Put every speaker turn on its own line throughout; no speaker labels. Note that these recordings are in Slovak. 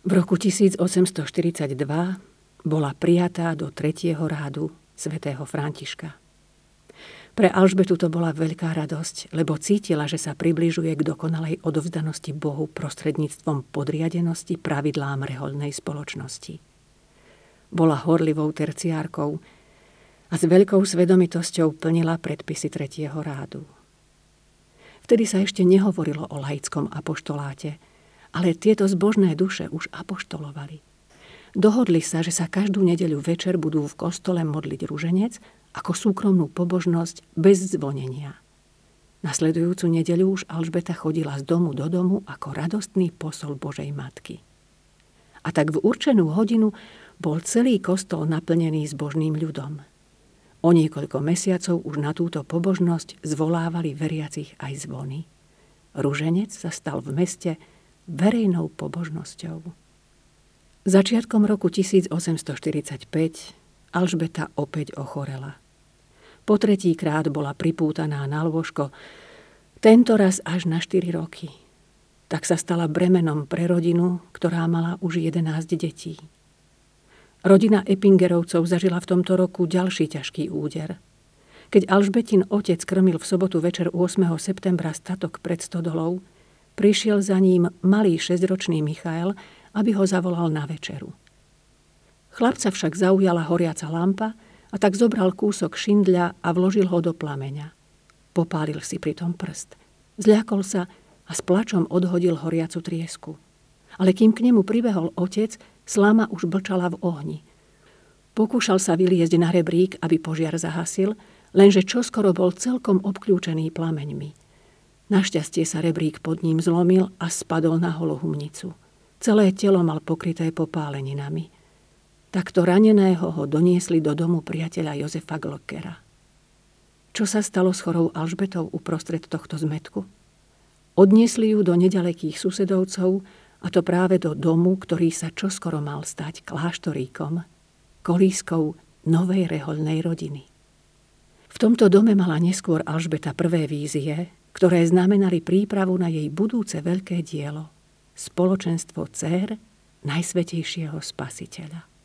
V roku 1842 bola prijatá do 3. rádu svätého Františka. Pre Alžbetu to bola veľká radosť, lebo cítila, že sa približuje k dokonalej odovzdanosti Bohu prostredníctvom podriadenosti pravidlám rehoľnej spoločnosti. Bola horlivou terciárkou a s veľkou svedomitosťou plnila predpisy 3. rádu. Vtedy sa ešte nehovorilo o laickom apoštoláte, ale tieto zbožné duše už apoštolovali. Dohodli sa, že sa každú nedeľu večer budú v kostole modliť ruženec ako súkromnú pobožnosť bez zvonenia. Nasledujúcu nedeľu už Alžbeta chodila z domu do domu ako radostný posol Božej Matky. A tak v určenú hodinu bol celý kostol naplnený zbožným ľudom. O niekoľko mesiacov už na túto pobožnosť zvolávali veriacich aj zvony. Ruženec sa stal v meste verejnou pobožnosťou. Začiatkom roku 1845 Alžbeta opäť ochorela. Po 3. krát bola pripútaná na lôžko, tentoraz až na 4 roky. Tak sa stala bremenom pre rodinu, ktorá mala už 11 detí. Rodina Epingerovcov zažila v tomto roku ďalší ťažký úder. Keď Alžbetin otec krmil v sobotu večer 8. septembra statok pred stodolou, prišiel za ním malý 6-ročný Michael, aby ho zavolal na večeru. Chlapca však zaujala horiaca lampa a tak zobral kúsok šindľa a vložil ho do plameňa. Popálil si pritom prst. Zľakol sa a s plačom odhodil horiacu triesku. Ale kým k nemu pribehol otec, sláma už blčala v ohni. Pokúšal sa vyliezť na rebrík, aby požiar zahasil, lenže čoskoro bol celkom obkľúčený plameňmi. Našťastie sa rebrík pod ním zlomil a spadol na holú humnicu. Celé telo mal pokryté popáleninami. Takto raneného ho doniesli do domu priateľa Jozefa Glockera. Čo sa stalo s chorou Alžbetou uprostred tohto zmätku? Odniesli ju do nedalekých susedovcov, a to práve do domu, ktorý sa čoskoro mal stať kláštoríkom, kolískou novej rehoľnej rodiny. V tomto dome mala neskôr Alžbeta prvé vízie, ktoré znamenali prípravu na jej budúce veľké dielo, spoločenstvo dcér Najsvätejšieho Spasiteľa.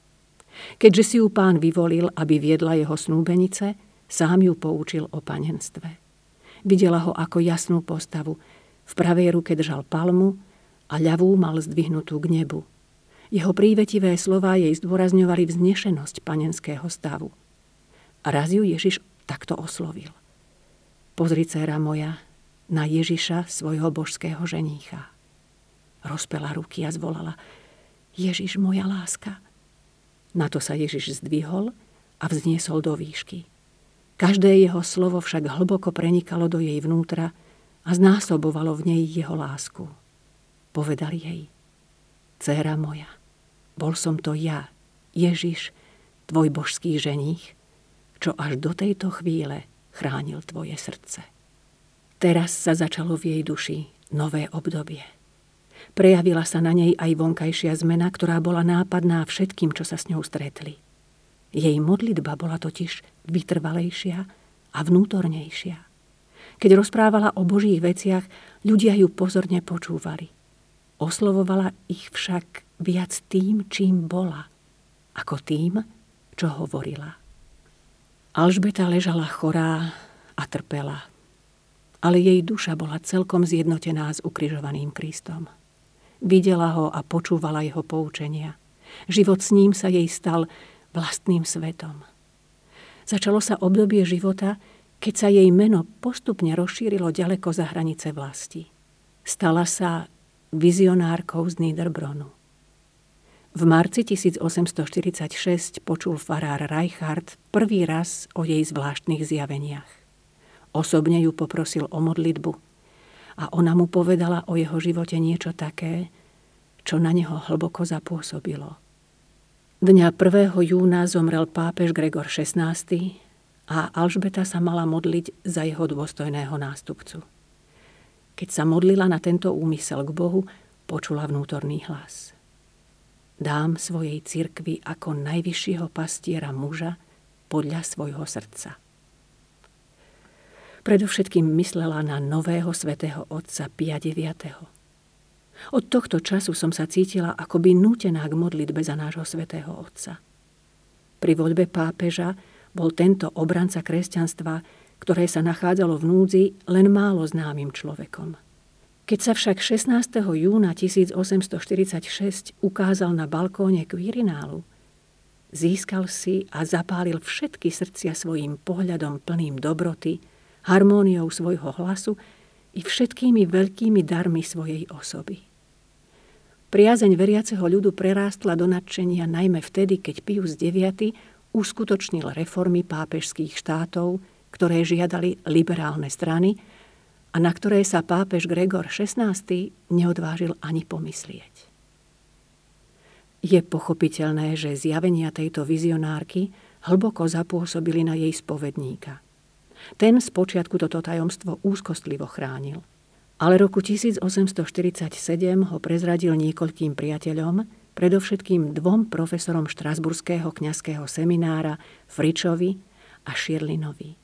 Keďže si ju Pán vyvolil, aby viedla jeho snúbenice, sám ju poučil o panenstve. Videla ho ako jasnú postavu. V pravej ruke držal palmu a ľavú mal zdvihnutú k nebu. Jeho prívetivé slová jej zdôrazňovali vznešenosť panenského stavu. A raz ju Ježiš takto oslovil. Pozri, dcéra moja, na Ježiša, svojho božského ženícha. Rozpela ruky a zvolala: Ježiš, moja láska. Na to sa Ježiš zdvihol a vzniesol do výšky. Každé jeho slovo však hlboko prenikalo do jej vnútra a znásobovalo v nej jeho lásku. Povedal jej: Dcéra moja, bol som to ja, Ježiš, tvoj božský ženích, čo až do tejto chvíle chránil tvoje srdce. Teraz sa začalo v jej duši nové obdobie. Prejavila sa na nej aj vonkajšia zmena, ktorá bola nápadná všetkým, čo sa s ňou stretli. Jej modlitba bola totiž vytrvalejšia a vnútornejšia. Keď rozprávala o Božích veciach, ľudia ju pozorne počúvali. Oslovovala ich však viac tým, čím bola, ako tým, čo hovorila. Alžbeta ležala chorá a trpela, ale jej duša bola celkom zjednotená s ukrižovaným Kristom. Videla ho a počúvala jeho poučenia. Život s ním sa jej stal vlastným svetom. Začalo sa obdobie života, keď sa jej meno postupne rozšírilo ďaleko za hranice vlasti. Stala sa vizionárkou z Niederbronu. V marci 1846 počul farár Reichard prvý raz o jej zvláštnych zjaveniach. Osobne ju poprosil o modlitbu a ona mu povedala o jeho živote niečo také, čo na neho hlboko zapôsobilo. Dňa 1. júna zomrel pápež Gregor XVI a Alžbeta sa mala modliť za jeho dôstojného nástupcu. Keď sa modlila na tento úmysel k Bohu, počula vnútorný hlas: Dám svojej cirkvi ako najvyššieho pastiera muža podľa svojho srdca. Predovšetkým myslela na nového svätého otca Pia IX. Od tohto času som sa cítila akoby nútená k modlitbe za nášho svätého Otca. Pri voľbe pápeža bol tento obranca kresťanstva, ktoré sa nachádzalo v núdzi, len málo známym človekom. Keď sa však 16. júna 1846 ukázal na balkóne Quirinálu, získal si a zapálil všetky srdcia svojím pohľadom plným dobroty, harmóniou svojho hlasu i všetkými veľkými darmi svojej osoby. Priazeň veriaceho ľudu prerástla do nadšenia najmä vtedy, keď Pius IX uskutočnil reformy pápežských štátov, ktoré žiadali liberálne strany a na ktoré sa pápež Gregor XVI neodvážil ani pomyslieť. Je pochopiteľné, že zjavenia tejto vizionárky hlboko zapôsobili na jej spovedníka. Ten spočiatku toto tajomstvo úzkostlivo chránil, ale roku 1847 ho prezradil niekoľkým priateľom, predovšetkým 2 profesorom štrasburského kňazského seminára Fričovi a Schirlinovi.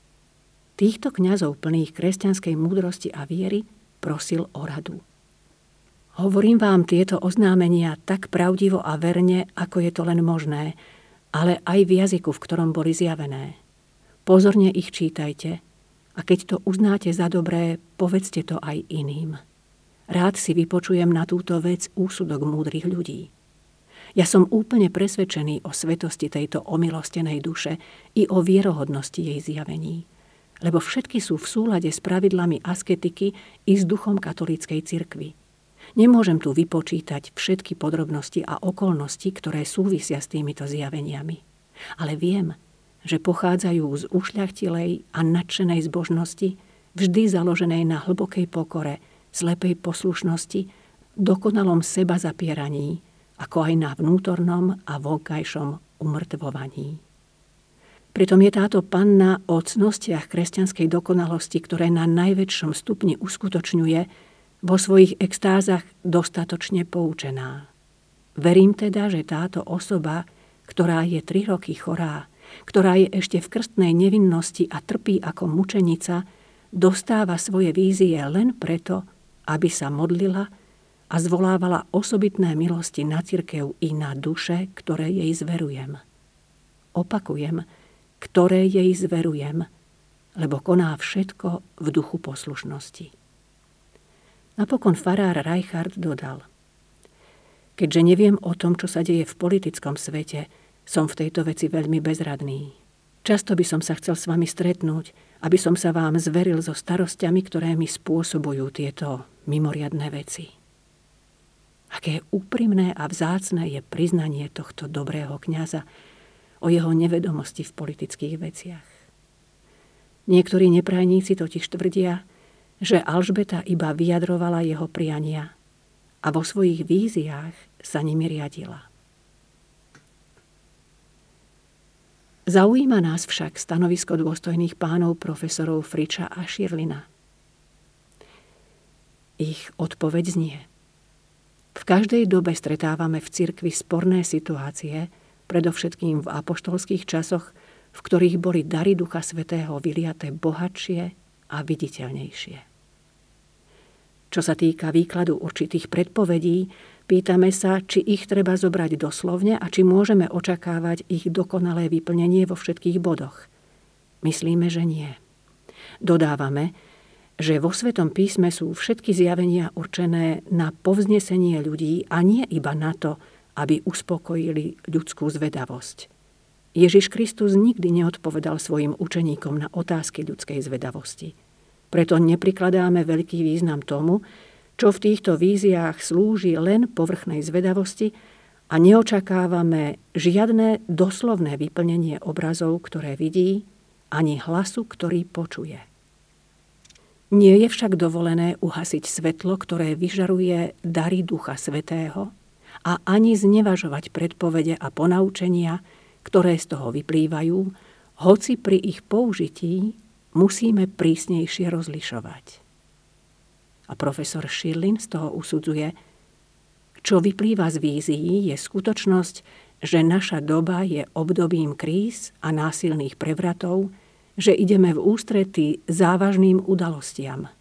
Týchto kňazov plných kresťanskej múdrosti a viery prosil o radu. Hovorím vám tieto oznámenia tak pravdivo a verne, ako je to len možné, ale aj v jazyku, v ktorom boli zjavené. Pozorne ich čítajte a keď to uznáte za dobré, povedzte to aj iným. Rád si vypočujem na túto vec úsudok múdrych ľudí. Ja som úplne presvedčený o svetosti tejto omilostenej duše i o vierohodnosti jej zjavení, lebo všetky sú v súlade s pravidlami asketiky i s duchom katolíckej cirkvi. Nemôžem tu vypočítať všetky podrobnosti a okolnosti, ktoré súvisia s týmito zjaveniami. Ale viem, že pochádzajú z ušľachtilej a nadšenej zbožnosti, vždy založenej na hlbokej pokore, slepej poslušnosti, dokonalom seba zapieraní, ako aj na vnútornom a vonkajšom umrtvovaní. Pritom je táto panna o cnostiach kresťanskej dokonalosti, ktoré na najväčšom stupni uskutočňuje, vo svojich extázach dostatočne poučená. Verím teda, že táto osoba, ktorá je 3 roky chorá, ktorá je ešte v krstnej nevinnosti a trpí ako mučenica, dostáva svoje vízie len preto, aby sa modlila a zvolávala osobitné milosti na cirkev i na duše, ktoré jej zverujem. Opakujem, ktoré jej zverujem, lebo koná všetko v duchu poslušnosti. Napokon farár Reichard dodal: keďže neviem o tom, čo sa deje v politickom svete, som v tejto veci veľmi bezradný. Často by som sa chcel s vami stretnúť, aby som sa vám zveril so starosťami, ktoré mi spôsobujú tieto mimoriadne veci. Aké úprimné a vzácne je priznanie tohto dobrého kňaza o jeho nevedomosti v politických veciach. Niektorí neprajníci totiž tvrdia, že Alžbeta iba vyjadrovala jeho priania a vo svojich víziách sa nimi riadila. Zaujíma nás však stanovisko dôstojných pánov profesorov Friča a Schirlina. Ich odpoveď znie: v každej dobe stretávame v cirkvi sporné situácie, predovšetkým v apoštolských časoch, v ktorých boli dary Ducha Svätého vyliaté bohatšie a viditeľnejšie. Čo sa týka výkladu určitých predpovedí, pýtame sa, či ich treba zobrať doslovne a či môžeme očakávať ich dokonalé vyplnenie vo všetkých bodoch. Myslíme, že nie. Dodávame, že vo Svetom písme sú všetky zjavenia určené na povznesenie ľudí a nie iba na to, aby uspokojili ľudskú zvedavosť. Ježiš Kristus nikdy neodpovedal svojim učeníkom na otázky ľudskej zvedavosti. Preto neprikladáme veľký význam tomu, čo v týchto víziách slúži len povrchnej zvedavosti a neočakávame žiadne doslovné vyplnenie obrazov, ktoré vidí, ani hlasu, ktorý počuje. Nie je však dovolené uhasiť svetlo, ktoré vyžaruje dary Ducha Svätého, a ani znevažovať predpovede a ponaučenia, ktoré z toho vyplývajú, hoci pri ich použití musíme prísnejšie rozlišovať. A profesor Schirlin z toho usudzuje: čo vyplýva z vízií, je skutočnosť, že naša doba je obdobím kríz a násilných prevratov, že ideme v ústretí závažným udalostiam.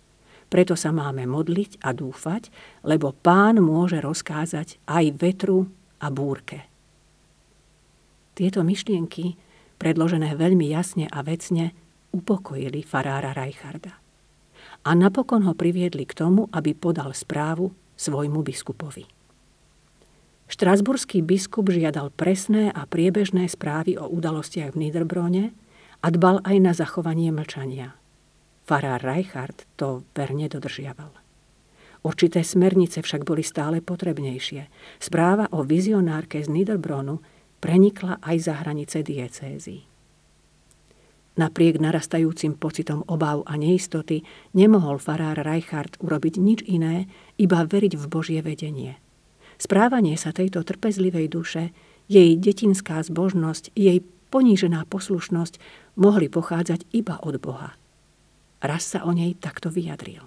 Preto sa máme modliť a dúfať, lebo Pán môže rozkázať aj vetru a búrke. Tieto myšlienky, predložené veľmi jasne a vecne, upokojili farára Reicharda. A napokon ho priviedli k tomu, aby podal správu svojmu biskupovi. Štrasburský biskup žiadal presné a priebežné správy o udalostiach v Niederbronne a dbal aj na zachovanie mlčania. Farár Reichard to verne dodržiaval. Určité smernice však boli stále potrebnejšie. Správa o vizionárke z Niederbronu prenikla aj za hranice diecézy. Napriek narastajúcim pocitom obáv a neistoty nemohol farár Reichard urobiť nič iné, iba veriť v Božie vedenie. Správanie sa tejto trpezlivej duše, jej detinská zbožnosť, jej ponížená poslušnosť mohli pochádzať iba od Boha. Raz sa o nej takto vyjadril.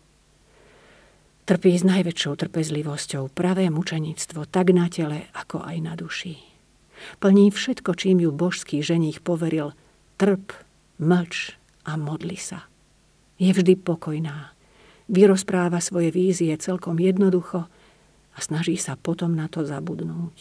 Trpí s najväčšou trpezlivosťou pravé mučenictvo tak na tele, ako aj na duši. Plní všetko, čím ju božský ženích poveril, trp, mlč a modli sa. Je vždy pokojná. Vyrozpráva svoje vízie celkom jednoducho a snaží sa potom na to zabudnúť.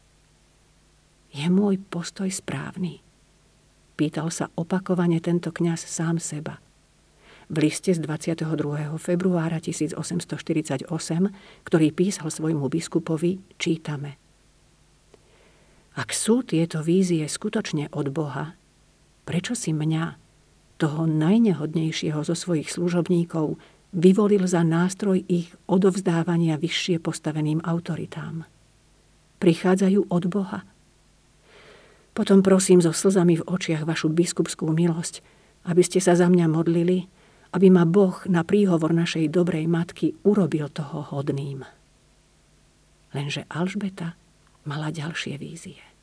Je môj postoj správny? Pýtal sa opakovane tento kňaz sám seba. V liste z 22. februára 1848, ktorý písal svojmu biskupovi, čítame: Ak sú tieto vízie skutočne od Boha, prečo si mňa, toho najnehodnejšieho zo svojich služobníkov, vyvolil za nástroj ich odovzdávania vyššie postaveným autoritám? Prichádzajú od Boha? Potom prosím so slzami v očiach vašu biskupskú milosť, aby ste sa za mňa modlili, aby ma Boh na príhovor našej dobrej matky urobil toho hodným. Lenže Alžbeta mala ďalšie vízie.